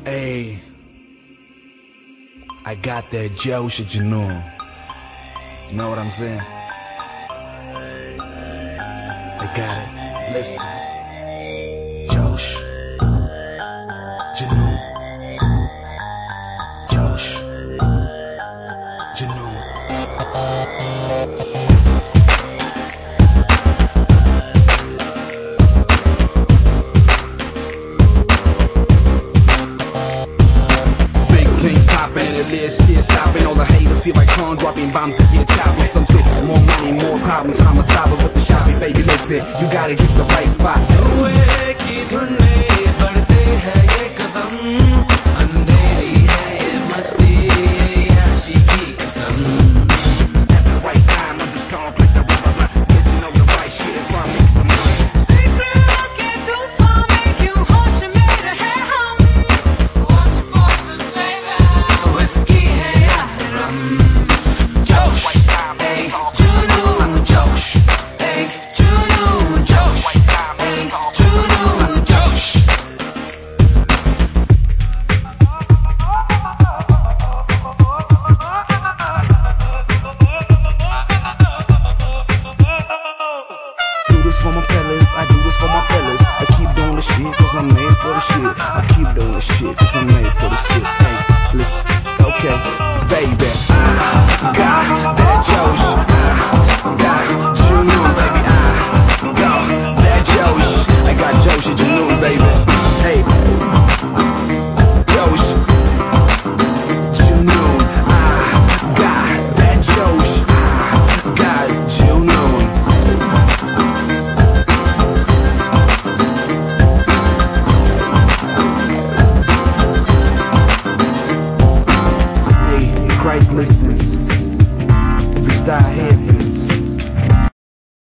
Hey, I got that Josh Junoon. You know what I'm saying? I got it. Listen. Josh Junoon. Josh Junoon. Shit stopping, all the haters here like corn dropping bombs to get chopping. Some shit, more money, more problems. I'ma stop it with the shopping, baby. Listen, you gotta get the right spot. At the right time, I'm just talking like the rubber blunt. Listen on the right shit from me. For my fellas, I do this for my fellas. I keep doing the shit cause I'm made for the shit. I keep doing the shit cause I'm made for the shit. Hey, listen, okay, baby, I got that Josh, I got Junoon, baby, I got that Josh, I got Josh Junoon, baby. Hey, Josh Junoon, I got that Josh, I got Junoon. Christ listens, freestyle happens.